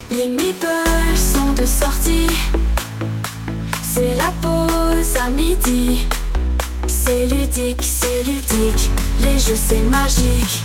Les meeples sont de sortie. C'est la pause à midi. C'est ludique, les jeux c'est magique.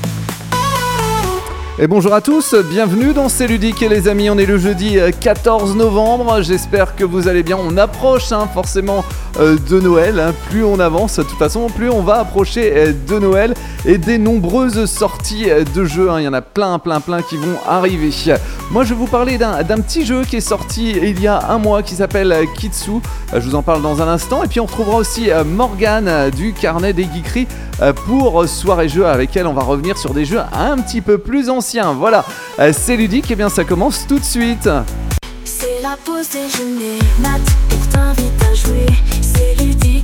Et bonjour à tous, bienvenue dans C'est Ludique les amis, on est le jeudi 14 novembre, j'espère que vous allez bien, on approche forcément de Noël, plus on avance, de toute façon plus on va approcher de Noël et des nombreuses sorties de jeux, il y en a plein qui vont arriver. Moi je vais vous parler d'un petit jeu qui est sorti il y a un mois qui s'appelle Kitsu, je vous en parle dans un instant, et puis on retrouvera aussi Morgane du Carnet des Geekeries pour Soirée Jeux avec elle on va revenir sur des jeux un petit peu plus anciens. Voilà, c'est ludique, et bien ça commence tout de suite. C'est la pause déjeuner, Nat, pour t'invite à jouer. C'est ludique,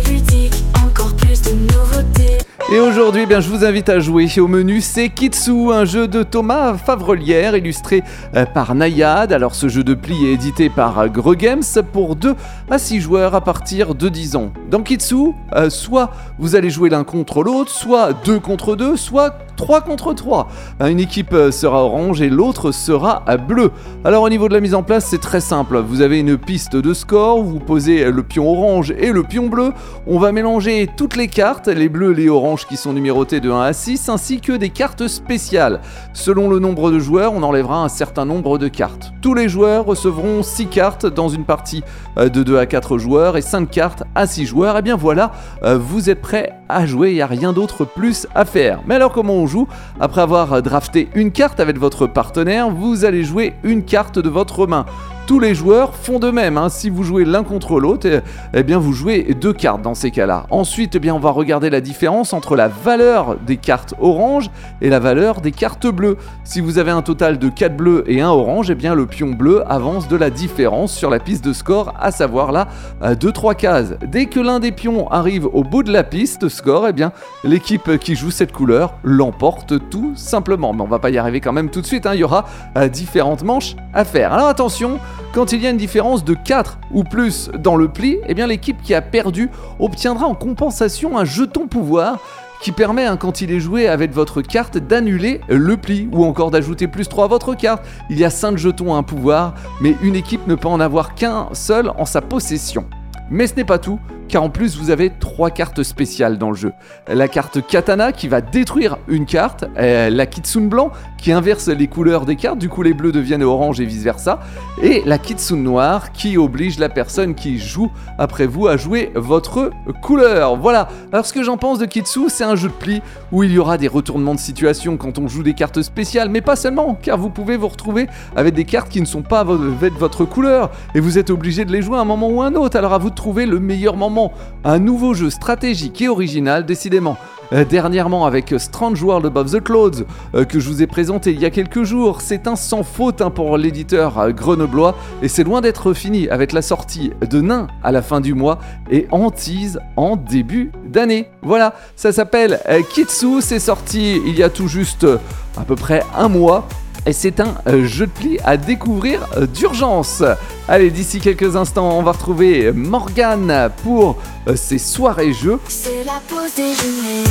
encore plus de nouveautés. Et aujourd'hui, je vous invite à jouer. Au menu, c'est Kitsu, un jeu de Thomas Favrelière, illustré par Nayad. Alors, ce jeu de pli est édité par Greux Games pour 2 à 6 joueurs à partir de 10 ans. Dans Kitsu, soit vous allez jouer l'un contre l'autre, soit 2 contre 2, soit 3 contre 3. Une équipe sera orange et l'autre sera bleu. Alors, au niveau de la mise en place, c'est très simple. Vous avez une piste de score, vous posez le pion orange et le pion bleu. On va mélanger toutes les cartes, les bleus, les oranges qui sont numérotées de 1 à 6, ainsi que des cartes spéciales. Selon le nombre de joueurs, on enlèvera un certain nombre de cartes. Tous les joueurs recevront 6 cartes dans une partie de 2 à 4 joueurs et 5 cartes à 6 joueurs. Et bien voilà, vous êtes prêts à jouer, il n'y a rien d'autre plus à faire. Mais alors comment on joue ? Après avoir drafté une carte avec votre partenaire, vous allez jouer une carte de votre main. Tous les joueurs font de même, Si vous jouez l'un contre l'autre, vous jouez 2 cartes dans ces cas-là. Ensuite, on va regarder la différence entre la valeur des cartes orange et la valeur des cartes bleues. Si vous avez un total de 4 bleus et 1 orange, le pion bleu avance de la différence sur la piste de score, à savoir là, 2-3 cases. Dès que l'un des pions arrive au bout de la piste score, l'équipe qui joue cette couleur l'emporte tout simplement. Mais on va pas y arriver quand même tout de suite, il y aura différentes manches à faire. Alors attention, quand il y a une différence de 4 ou plus dans le pli, l'équipe qui a perdu obtiendra en compensation un jeton pouvoir qui permet, quand il est joué avec votre carte, d'annuler le pli ou encore d'ajouter plus 3 à votre carte. Il y a 5 jetons à un pouvoir, mais une équipe ne peut en avoir qu'un seul en sa possession. Mais ce n'est pas tout, car en plus vous avez 3 cartes spéciales dans le jeu. La carte Katana qui va détruire une carte, la Kitsune blanc qui inverse les couleurs des cartes, du coup les bleus deviennent orange et vice versa, et la Kitsune noire qui oblige la personne qui joue après vous à jouer votre couleur. Voilà, alors ce que j'en pense de Kitsu, c'est un jeu de pli où il y aura des retournements de situation quand on joue des cartes spéciales, mais pas seulement, car vous pouvez vous retrouver avec des cartes qui ne sont pas avec votre couleur, et vous êtes obligé de les jouer à un moment ou à un autre, alors à vous de trouver le meilleur moment. Un nouveau jeu stratégique et original, décidément. Dernièrement avec Strange World Above the Clouds que je vous ai présenté il y a quelques jours, c'est un sans faute pour l'éditeur grenoblois et c'est loin d'être fini avec la sortie de Nain à la fin du mois et Antise en début d'année. Voilà, ça s'appelle Kitsu, c'est sorti il y a tout juste à peu près un mois. Et c'est un jeu de pli à découvrir d'urgence. Allez, d'ici quelques instants, on va retrouver Morgane pour ses soirées jeux. C'est la pause déjeuner.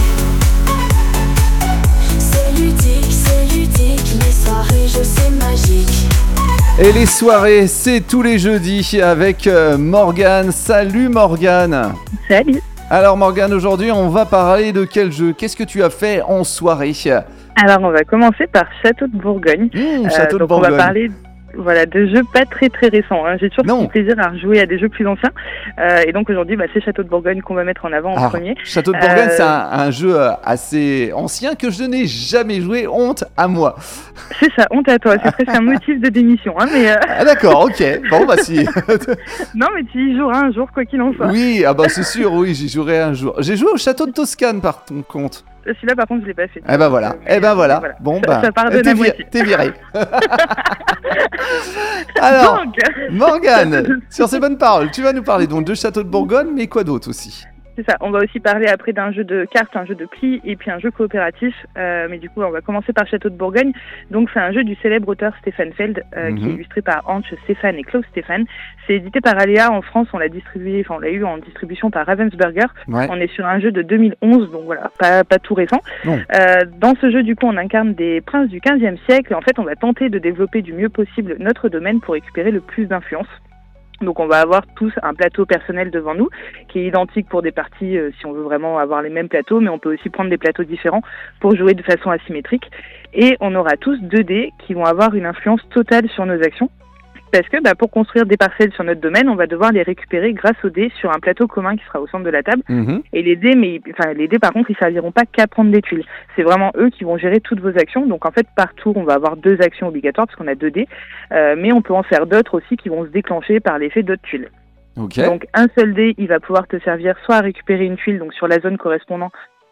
C'est ludique, les soirées jeux c'est magique. Et les soirées, c'est tous les jeudis avec Morgane. Salut Morgane. Salut. Alors Morgane, aujourd'hui, on va parler de quel jeu ? Qu'est-ce que tu as fait en soirée ? Alors, on va commencer par Château de Bourgogne. Château de donc Bourgogne. On va parler de jeux pas très très récents. J'ai toujours pris plaisir à rejouer à des jeux plus anciens. Et donc aujourd'hui, c'est Château de Bourgogne qu'on va mettre en avant en premier. Château de Bourgogne, c'est un jeu assez ancien que je n'ai jamais joué. Honte à moi. C'est ça, honte à toi. C'est presque un motif de démission. Mais Ah d'accord, ok. Bon, si. Non, mais tu y joueras un jour, quoi qu'il en soit. Oui, c'est sûr, oui, j'y jouerai un jour. J'ai joué au Château de Toscane, par contre. Celui-là, par contre, je l'ai pas fait. Voilà. Voilà. Bon, ça pardonne à moitié. T'es viré. Alors, Morgane, sur ces bonnes paroles, tu vas nous parler donc de Château de Bourgogne, mais quoi d'autre aussi ? C'est ça, on va aussi parler après d'un jeu de cartes, un jeu de plis et puis un jeu coopératif. Mais du coup, on va commencer par Château de Bourgogne. Donc, c'est un jeu du célèbre auteur Stéphane Feld, qui est illustré par Ange Stéphane et Klaus Stéphane. C'est édité par Aléa en France, on l'a eu en distribution par Ravensburger. Ouais. On est sur un jeu de 2011, donc voilà, pas tout récent. Dans ce jeu, du coup, on incarne des princes du XVe siècle. En fait, on va tenter de développer du mieux possible notre domaine pour récupérer le plus d'influence. Donc on va avoir tous un plateau personnel devant nous qui est identique pour des parties si on veut vraiment avoir les mêmes plateaux, mais on peut aussi prendre des plateaux différents pour jouer de façon asymétrique. Et on aura tous 2 dés qui vont avoir une influence totale sur nos actions. Parce que pour construire des parcelles sur notre domaine, on va devoir les récupérer grâce aux dés sur un plateau commun qui sera au centre de la table. Et les dés par contre, ils serviront pas qu'à prendre des tuiles. C'est vraiment eux qui vont gérer toutes vos actions. Donc en fait, par tour, on va avoir 2 actions obligatoires parce qu'on a 2 dés. Mais on peut en faire d'autres aussi qui vont se déclencher par l'effet d'autres tuiles. Okay. Donc un seul dé, il va pouvoir te servir soit à récupérer une tuile, donc sur la zone correspondant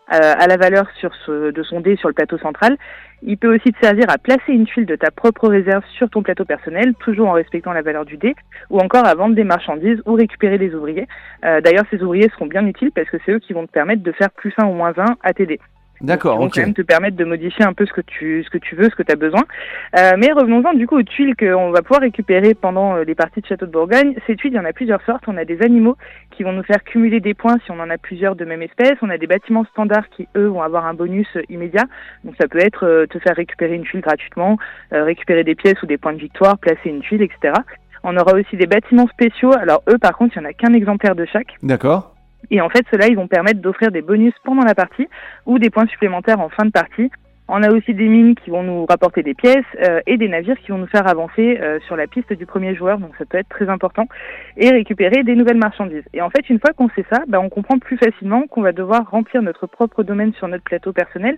à la valeur de son dé sur le plateau central. Il peut aussi te servir à placer une tuile de ta propre réserve sur ton plateau personnel, toujours en respectant la valeur du dé, ou encore à vendre des marchandises ou récupérer des ouvriers. D'ailleurs, ces ouvriers seront bien utiles parce que c'est eux qui vont te permettre de faire +1 ou -1 à tes dés. D'accord, donc, quand même te permettre de modifier un peu ce que tu veux, ce que tu as besoin. Mais revenons-en du coup aux tuiles qu'on va pouvoir récupérer pendant les parties de Château de Bourgogne. Ces tuiles, il y en a plusieurs sortes. On a des animaux qui vont nous faire cumuler des points si on en a plusieurs de même espèce. On a des bâtiments standards qui, eux, vont avoir un bonus immédiat. Donc ça peut être te faire récupérer une tuile gratuitement, récupérer des pièces ou des points de victoire, placer une tuile, etc. On aura aussi des bâtiments spéciaux. Alors eux, par contre, il n'y en a qu'un exemplaire de chaque. D'accord. Et en fait, ceux-là, ils vont permettre d'offrir des bonus pendant la partie ou des points supplémentaires en fin de partie. On a aussi des mines qui vont nous rapporter des pièces et des navires qui vont nous faire avancer sur la piste du premier joueur, donc ça peut être très important, et récupérer des nouvelles marchandises. Et en fait, une fois qu'on sait ça, on comprend plus facilement qu'on va devoir remplir notre propre domaine sur notre plateau personnel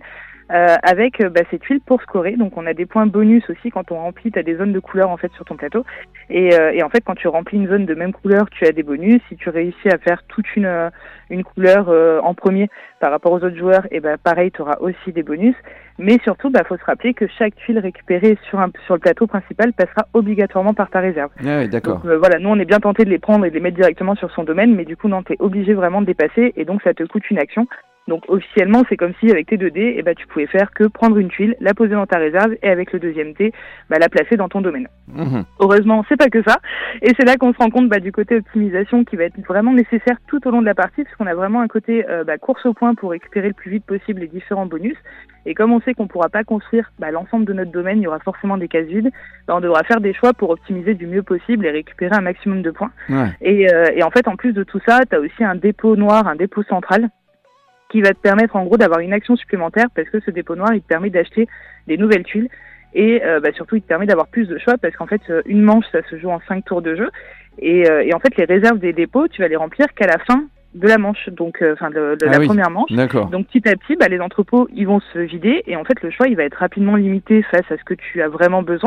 avec ces tuiles pour scorer. Donc on a des points bonus aussi quand on remplit, tu as des zones de couleurs en fait sur ton plateau. Et en fait, quand tu remplis une zone de même couleur, tu as des bonus. Si tu réussis à faire toute une couleur en premier par rapport aux autres joueurs, et pareil, tu auras aussi des bonus. Mais surtout, faut se rappeler que chaque tuile récupérée sur le plateau principal passera obligatoirement par ta réserve. Ah oui, d'accord. Donc voilà, nous on est bien tenté de les prendre et de les mettre directement sur son domaine, mais du coup non, t'es obligé vraiment de les passer et donc ça te coûte une action. Donc officiellement, c'est comme si avec tes 2 dés, tu pouvais faire que prendre une tuile, la poser dans ta réserve et avec le deuxième dé, la placer dans ton domaine. Heureusement, c'est pas que ça. Et c'est là qu'on se rend compte du côté optimisation qui va être vraiment nécessaire tout au long de la partie, parce qu'on a vraiment un côté course au point pour récupérer le plus vite possible les différents bonus. Et comme on sait qu'on pourra pas construire l'ensemble de notre domaine, il y aura forcément des cases vides, on devra faire des choix pour optimiser du mieux possible et récupérer un maximum de points. Ouais. Et en fait, en plus de tout ça, tu as aussi un dépôt noir, un dépôt central, qui va te permettre en gros d'avoir une action supplémentaire parce que ce dépôt noir, il te permet d'acheter des nouvelles tuiles et surtout il te permet d'avoir plus de choix parce qu'en fait une manche ça se joue en 5 tours de jeu et en fait les réserves des dépôts tu vas les remplir qu'à la fin de la manche, donc la première manche. D'accord. Donc petit à petit, les entrepôts ils vont se vider et en fait le choix il va être rapidement limité face à ce que tu as vraiment besoin.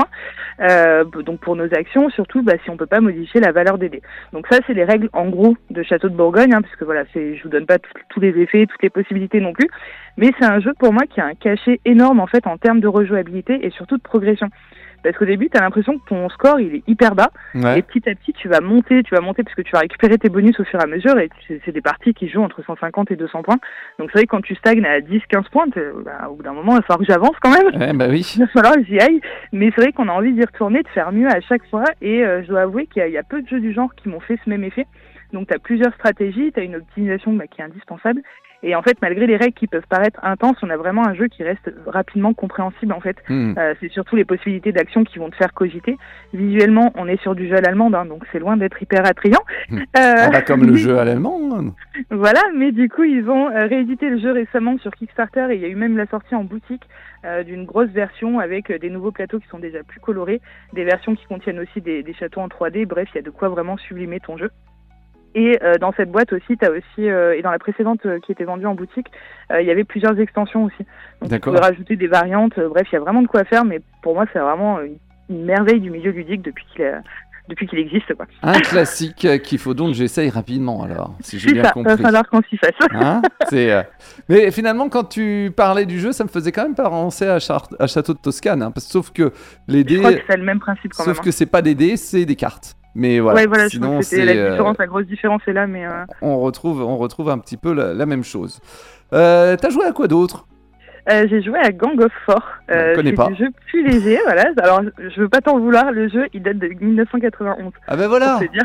Donc pour nos actions, surtout si on peut pas modifier la valeur des dés. Donc ça c'est les règles en gros de Château de Bourgogne, puisque voilà, je vous donne pas tous les effets, toutes les possibilités non plus, mais c'est un jeu pour moi qui a un cachet énorme en fait en termes de rejouabilité et surtout de progression. Parce qu'au début, tu as l'impression que ton score, il est hyper bas. Ouais. Et petit à petit, tu vas monter parce que tu vas récupérer tes bonus au fur et à mesure. Et c'est des parties qui jouent entre 150 et 200 points. Donc c'est vrai que quand tu stagnes à 10-15 points, au bout d'un moment, il va falloir que j'avance quand même. Ouais, oui. Il va falloir que j'y aille. Mais c'est vrai qu'on a envie d'y retourner, de faire mieux à chaque fois. Et je dois avouer qu'il y a peu de jeux du genre qui m'ont fait ce même effet. Donc tu as plusieurs stratégies, tu as une optimisation qui est indispensable. Et en fait, malgré les règles qui peuvent paraître intenses, on a vraiment un jeu qui reste rapidement compréhensible en fait. C'est surtout les possibilités d'action qui vont te faire cogiter. Visuellement, on est sur du jeu à l'allemande, donc c'est loin d'être hyper attrayant. Comme le jeu à l'allemande. Voilà, mais du coup, ils ont réédité le jeu récemment sur Kickstarter et il y a eu même la sortie en boutique d'une grosse version avec des nouveaux plateaux qui sont déjà plus colorés, des versions qui contiennent aussi des châteaux en 3D. Bref, il y a de quoi vraiment sublimer ton jeu. Et dans cette boîte aussi, tu as aussi, et dans la précédente qui était vendue en boutique, il y avait plusieurs extensions aussi. Donc tu pouvais rajouter des variantes, bref, il y a vraiment de quoi faire, mais pour moi, c'est vraiment une merveille du milieu ludique depuis qu'il existe, quoi. Un classique qu'il faut donc que j'essaye rapidement, alors, si j'ai bien compris. Il va falloir qu'on s'y fasse. Mais finalement, quand tu parlais du jeu, ça me faisait quand même penser à Château de Toscane, sauf que les dés... Je crois que c'est le même principe quand même. Sauf que c'est pas des dés, c'est des cartes. Mais voilà, Ouais, voilà, je sinon pense que c'était la grosse différence est là, mais... on retrouve un petit peu la même chose. T'as joué à quoi d'autre? J'ai joué à Gang of Four. Je connais pas. C'est du jeu plus léger, voilà. Alors, je veux pas t'en vouloir, le jeu, il date de 1991. Ah ben voilà. Pour te dire.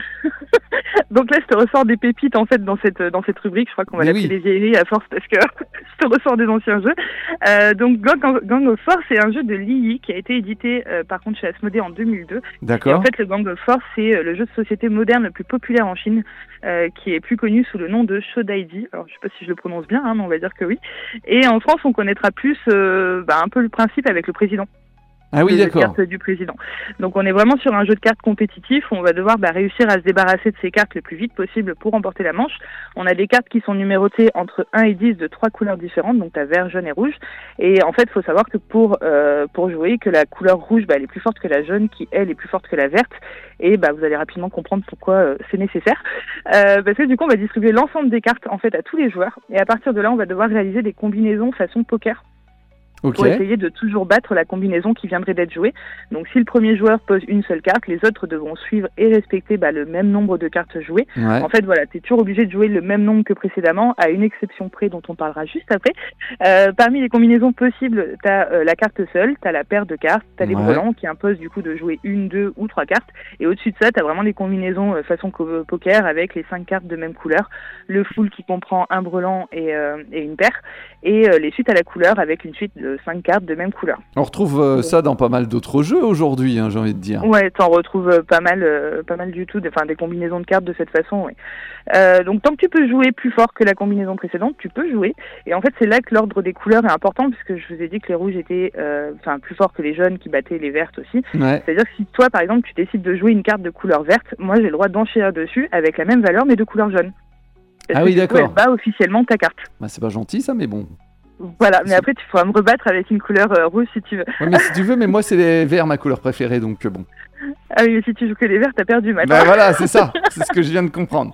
Donc là, je te ressors des pépites, en fait, dans cette rubrique. Je crois qu'on va l'appeler les vieilleries à force, parce que je te ressors des anciens jeux. Donc, Gang of Four, c'est un jeu de Lily qui a été édité, par contre, chez Asmodée en 2002. D'accord. Et en fait, le Gang of Four, c'est le jeu de société moderne le plus populaire en Chine, qui est plus connu sous le nom de Shodaiji. Alors, je sais pas si je le prononce bien, hein, mais on va dire que oui. Et en France, on connaîtra plus un peu le principe avec le président. Ah oui, d'accord. Cartes du président. Donc on est vraiment sur un jeu de cartes compétitif où on va devoir réussir à se débarrasser de ces cartes le plus vite possible pour remporter la manche. On a des cartes qui sont numérotées entre 1 et 10 de 3 couleurs différentes, donc t'as vert, jaune et rouge. Et en fait, il faut savoir que pour jouer, que la couleur rouge elle est plus forte que la jaune, qui elle est plus forte que la verte. Et vous allez rapidement comprendre pourquoi c'est nécessaire. Parce que du coup, on va distribuer l'ensemble des cartes en fait à tous les joueurs. Et à partir de là, on va devoir réaliser des combinaisons façon poker. Pour essayer de toujours battre la combinaison qui viendrait d'être jouée. Donc si le premier joueur pose une seule carte, les autres devront suivre et respecter le même nombre de cartes jouées. Ouais. En fait, voilà, tu es toujours obligé de jouer le même nombre que précédemment, à une exception près dont on parlera juste après. Parmi les combinaisons possibles, tu as la carte seule, tu as la paire de cartes, tu as les brelans qui imposent du coup de jouer 1, 2 ou 3 cartes. Et au-dessus de ça, tu as vraiment des combinaisons façon poker avec les 5 cartes de même couleur, le full qui comprend un brelan et une paire, et les suites à la couleur avec une suite de 5 cartes de même couleur. On retrouve ça dans pas mal d'autres jeux aujourd'hui, j'ai envie de dire. Ouais, t'en retrouves pas mal du tout, des combinaisons de cartes de cette façon. Ouais. Donc tant que tu peux jouer plus fort que la combinaison précédente, tu peux jouer. Et en fait, c'est là que l'ordre des couleurs est important, puisque je vous ai dit que les rouges étaient plus forts que les jaunes, qui battaient les vertes aussi. Ouais. C'est-à-dire que si toi, par exemple, tu décides de jouer une carte de couleur verte, moi j'ai le droit d'enchérir dessus avec la même valeur mais de couleur jaune. Parce que d'accord. Elle bat officiellement ta carte. C'est pas gentil ça, mais bon. Voilà, mais après tu pourras me rebattre avec une couleur rouge si tu veux. Ouais, mais si tu veux, mais moi c'est les verts ma couleur préférée, donc bon. Ah oui, mais si tu joues que les verts, t'as perdu maintenant. Voilà, c'est ça, c'est ce que je viens de comprendre.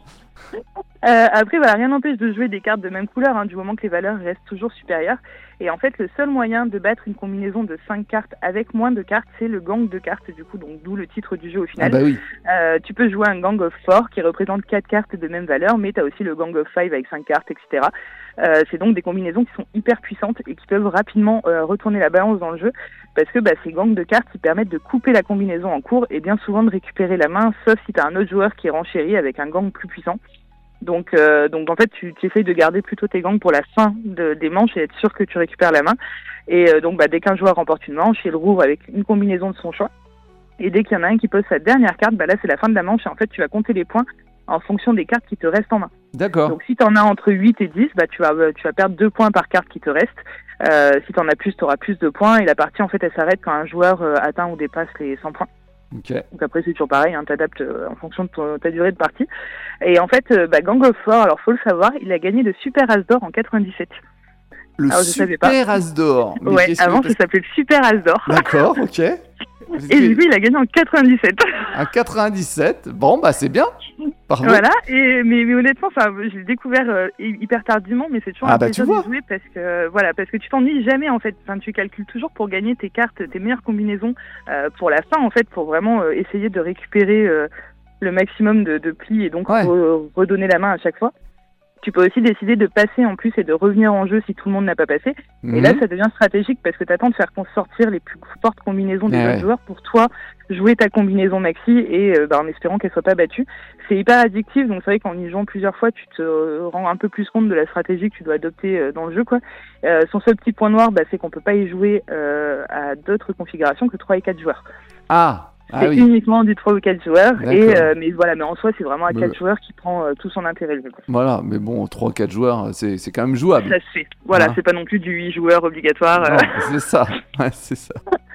Après, rien n'empêche de jouer des cartes de même couleur, du moment que les valeurs restent toujours supérieures. Et en fait, le seul moyen de battre une combinaison de 5 cartes avec moins de cartes, c'est le gang de cartes, du coup, donc d'où le titre du jeu au final. Ah oui. Tu peux jouer un gang of 4 qui représente 4 cartes de même valeur, mais tu as aussi le gang of 5 avec 5 cartes, etc. C'est donc des combinaisons qui sont hyper puissantes et qui peuvent rapidement retourner la balance dans le jeu, parce que ces gangs de cartes qui permettent de couper la combinaison en cours et bien souvent de récupérer la main, sauf si tu as un autre joueur qui renchérit avec un gang plus puissant. Donc en fait, tu essayes de garder plutôt tes gangs pour la fin des manches et être sûr que tu récupères la main. Et donc dès qu'un joueur remporte une manche, il rouvre avec une combinaison de son choix. Et dès qu'il y en a un qui pose sa dernière carte, là c'est la fin de la manche et en fait tu vas compter les points en fonction des cartes qui te restent en main. D'accord. Donc si tu en as entre 8 et 10, tu vas perdre 2 points par carte qui te reste. Si tu en as plus, tu auras plus de points. Et la partie en fait elle s'arrête quand un joueur atteint ou dépasse les 100 points. Okay. Donc après c'est toujours pareil, t'adaptes en fonction de ta durée de partie. Et en fait, Gang of 4, alors faut le savoir, il a gagné le Super As d'Or en 97. Le alors, Super As d'Or. Ouais, avant ça s'appelait le Super As d'Or. D'accord, ok. Et du coup il a gagné en 97. En 97, bon c'est bien. Bravo. Voilà, mais honnêtement, je l'ai découvert hyper tardivement, mais c'est toujours un plaisir de jouer parce que tu t'ennuies jamais en fait. Tu calcules toujours pour gagner tes cartes, tes meilleures combinaisons pour la fin en fait, pour vraiment essayer de récupérer le maximum de plis et donc redonner la main à chaque fois. Tu peux aussi décider de passer en plus et de revenir en jeu si tout le monde n'a pas passé. Et là, ça devient stratégique parce que tu attends de faire sortir les plus fortes combinaisons des autres joueurs pour toi jouer ta combinaison maxi et en espérant qu'elle soit pas battue. C'est hyper addictif, donc c'est vrai qu'en y jouant plusieurs fois, tu te rends un peu plus compte de la stratégie que tu dois adopter dans le jeu, quoi. Son seul petit point noir, c'est qu'on peut pas y jouer à d'autres configurations que 3 et 4 joueurs. C'est uniquement du 3 ou 4 joueurs, mais en soi, c'est vraiment à 4 joueurs qui prend tout son intérêt. Le jeu. Voilà, mais bon, 3 ou 4 joueurs, c'est quand même jouable. Ça se fait. Voilà, c'est pas non plus du 8 joueurs obligatoire. Non, c'est ça. Ouais, c'est ça.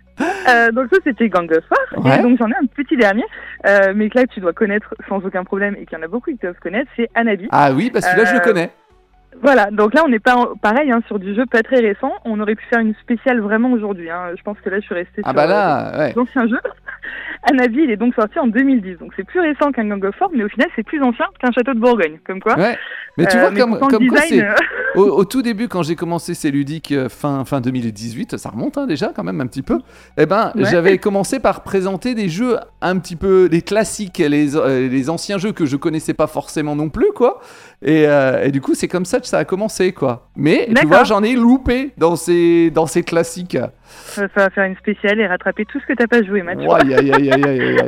Donc ça, c'était Gang of 4. Ouais. Et donc, j'en ai un petit dernier, mais que là, tu dois connaître sans aucun problème et qu'il y en a beaucoup qui doivent connaître, c'est Hanabi. Ah oui, parce que là, je le connais. Voilà, donc là on n'est pas pareil sur du jeu pas très récent. On aurait pu faire une spéciale vraiment aujourd'hui. Je pense que là je suis restée sur l'ancien jeu. Hanabi, il est donc sorti en 2010, donc c'est plus récent qu'un Gang of 4, mais au final c'est plus ancien qu'un Château de Bourgogne, comme quoi. Ouais. Mais tu vois comme quoi Au tout début, quand j'ai commencé C'est ludique fin 2018, ça remonte déjà quand même un petit peu, j'avais commencé par présenter des jeux un petit peu, les classiques, les anciens jeux que je connaissais pas forcément non plus, quoi. Et du coup, c'est comme ça que ça a commencé, quoi. Mais tu vois, j'en ai loupé dans ces classiques. Ça va faire une spéciale et rattraper tout ce que t'as pas joué, Mathieu. Aïe.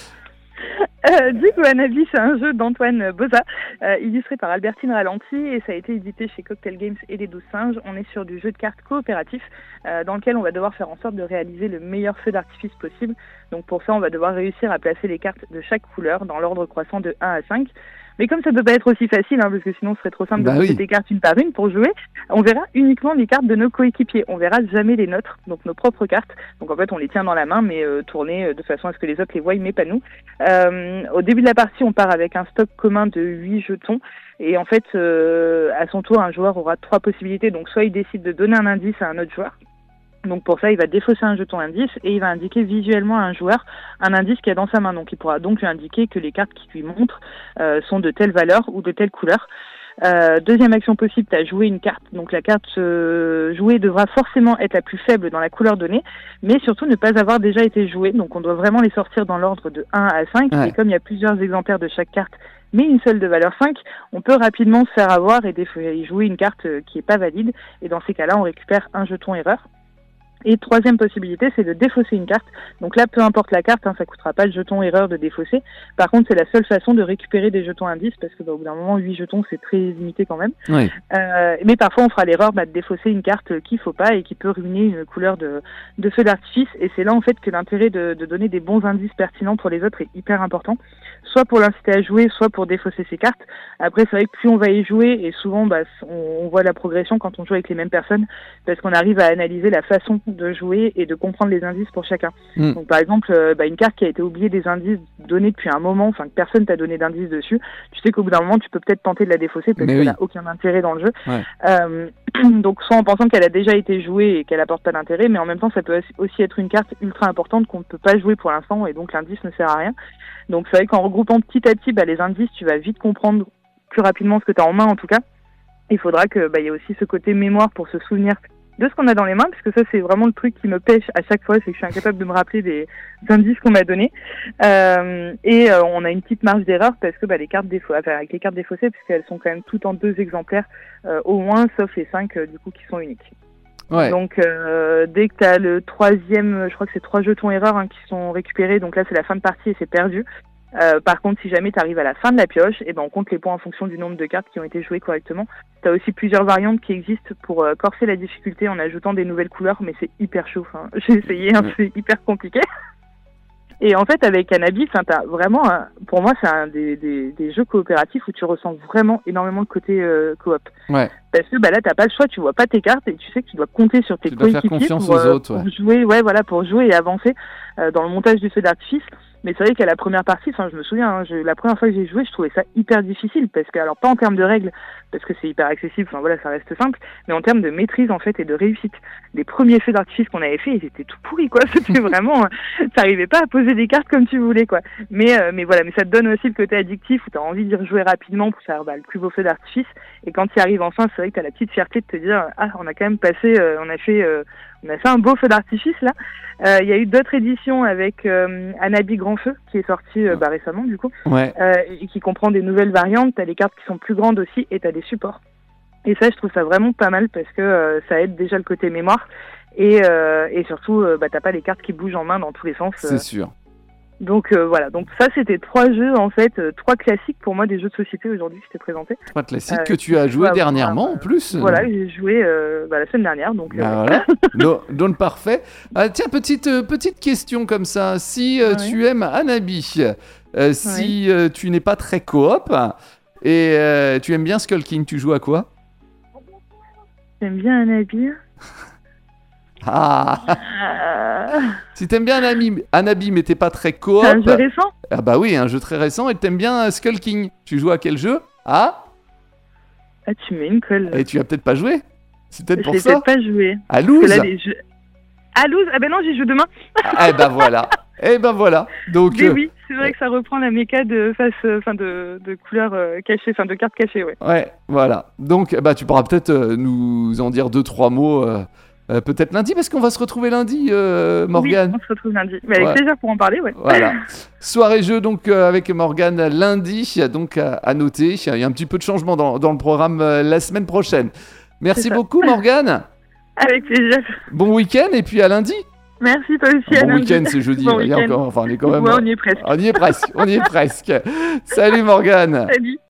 Du coup, Anabi, c'est un jeu d'Antoine Boza, illustré par Albertine Ralenti, et ça a été édité chez Cocktail Games et les 12 singes. On est sur du jeu de cartes coopératif, dans lequel on va devoir faire en sorte de réaliser le meilleur feu d'artifice possible. Donc pour ça, on va devoir réussir à placer les cartes de chaque couleur dans l'ordre croissant de 1 à 5. Mais comme ça peut pas être aussi facile, parce que sinon ce serait trop simple de poser des cartes une par une pour jouer, on verra uniquement les cartes de nos coéquipiers. On verra jamais les nôtres, donc nos propres cartes. Donc en fait, on les tient dans la main, mais tournées de façon à ce que les autres les voient, mais pas nous. Au début de la partie, on part avec un stock commun de 8 jetons. Et en fait, à son tour, un joueur aura 3 possibilités. Donc soit il décide de donner un indice à un autre joueur. Donc pour ça, il va défausser un jeton indice et il va indiquer visuellement à un joueur un indice qu'il a dans sa main. Donc il pourra donc lui indiquer que les cartes qui lui montrent sont de telle valeur ou de telle couleur. Deuxième action possible, tu as joué une carte. Donc la carte jouée devra forcément être la plus faible dans la couleur donnée, mais surtout ne pas avoir déjà été jouée. Donc on doit vraiment les sortir dans l'ordre de 1 à 5. Ouais. Et comme il y a plusieurs exemplaires de chaque carte, mais une seule de valeur 5, on peut rapidement se faire avoir et jouer une carte qui est pas valide. Et dans ces cas-là, on récupère un jeton erreur. Et troisième possibilité, c'est de défausser une carte. Donc là, peu importe la carte, ça coûtera pas le jeton erreur de défausser. Par contre, c'est la seule façon de récupérer des jetons indices, parce que au bout d'un moment, 8 jetons, c'est très limité quand même. Oui. Mais parfois, on fera l'erreur de défausser une carte qu'il faut pas et qui peut ruiner une couleur de feu d'artifice. Et c'est là, en fait, que l'intérêt de donner des bons indices pertinents pour les autres est hyper important. Soit pour l'inciter à jouer, soit pour défausser ses cartes. Après, c'est vrai que plus on va y jouer, et souvent, on voit la progression quand on joue avec les mêmes personnes, parce qu'on arrive à analyser la façon de jouer et de comprendre les indices pour chacun. Donc par exemple, une carte qui a été oubliée des indices donnés depuis un moment, que personne t'a donné d'indices dessus, tu sais qu'au bout d'un moment tu peux peut-être tenter de la défausser parce qu'elle n'a aucun intérêt dans le jeu. Ouais. Donc soit en pensant qu'elle a déjà été jouée et qu'elle apporte pas d'intérêt, mais en même temps ça peut aussi être une carte ultra importante qu'on ne peut pas jouer pour l'instant et donc l'indice ne sert à rien. Donc c'est vrai qu'en regroupant petit à petit les indices, tu vas vite comprendre plus rapidement ce que tu as en main en tout cas. Il faudra que y ait aussi ce côté mémoire pour se souvenir de ce qu'on a dans les mains, parce que ça c'est vraiment le truc qui me pêche à chaque fois, c'est que je suis incapable de me rappeler des indices qu'on m'a donnés. On a une petite marge d'erreur parce que avec les cartes défaussées, puisqu'elles sont quand même toutes en 2 exemplaires au moins, sauf les 5 du coup qui sont uniques. Ouais. Donc dès que tu as le 3e, je crois que c'est 3 jetons erreurs qui sont récupérés, donc là c'est la fin de partie et c'est perdu. Par contre, si jamais tu arrives à la fin de la pioche, on compte les points en fonction du nombre de cartes qui ont été jouées correctement. Tu as aussi plusieurs variantes qui existent pour corser la difficulté en ajoutant des nouvelles couleurs, mais c'est hyper chaud. J'ai essayé, c'est hyper compliqué. Et en fait, avec Anabi, t'as vraiment, pour moi, c'est un des jeux coopératifs où tu ressens vraiment énormément le côté coop. Ouais. Parce que là, t'as pas le choix, tu vois pas tes cartes et tu sais que tu dois compter sur tes coéquipiers pour jouer, pour jouer et avancer dans le montage du feu d'artifice. Mais c'est vrai qu'à la première partie, je me souviens, la première fois que j'ai joué, je trouvais ça hyper difficile parce que, alors pas en termes de règles, parce que c'est hyper accessible, ça reste simple, mais en termes de maîtrise en fait et de réussite. Les premiers feux d'artifice qu'on avait fait, ils étaient tout pourris quoi. C'était vraiment, t'arrivais pas à poser des cartes comme tu voulais quoi. Mais ça te donne aussi le côté addictif où t'as envie d'y rejouer rapidement pour faire le plus beau feu d'artifice. Et quand tu y arrives enfin, c'est vrai que t'as la petite fierté de te dire, on a quand même passé, on a fait un beau feu d'artifice là. Il y a eu d'autres éditions avec Anabi Grand Feu qui est sorti récemment du coup, et qui comprend des nouvelles variantes. T'as les cartes qui sont plus grandes aussi et t'as des supports. Et ça, je trouve ça vraiment pas mal parce que ça aide déjà le côté mémoire et surtout t'as pas les cartes qui bougent en main dans tous les sens. C'est sûr. Donc voilà, donc ça c'était 3 jeux en fait, 3 classiques pour moi des jeux de société aujourd'hui que je t'ai présenté. 3 classiques que tu as joué dernièrement en plus. Voilà, j'ai joué la semaine dernière donc. Voilà, donc parfait. Tiens, petite question comme ça, si tu aimes Anabi, si tu n'es pas très coop et tu aimes bien Skull King, tu joues à quoi? J'aime bien Anabi. Si t'aimes bien Anabi mais t'es pas très coop. C'est un jeu récent? Ah bah oui, un jeu très récent. Et t'aimes bien Skull King. Tu joues à quel jeu? Tu mets une colle. Et tu as peut-être pas joué. C'est peut-être pour ça. J'ai peut-être pas joué. À Louz. À Louz? Ah ben non, j'y joue demain. Ah bah voilà. Et ben voilà. Donc, Mais oui, c'est vrai que ça reprend la méca de couleurs cachées, de cartes cachées, ouais. Ouais, voilà. Donc, tu pourras peut-être nous en dire 2-3 mots, peut-être lundi, parce qu'on va se retrouver lundi, Morgane. Oui, on se retrouve lundi. Mais avec plaisir pour en parler, ouais. Voilà. Soirée jeu, donc, avec Morgane lundi, donc à noter. Il y a un petit peu de changement dans le programme la semaine prochaine. Merci beaucoup, Morgane. Avec plaisir. Bon week-end, et puis à lundi. Merci, toi aussi. Bon week-end, c'est jeudi. Bon Il y a encore, on est quand même. Ouais, on y est presque. On y est presque. Salut, Morgane. Salut.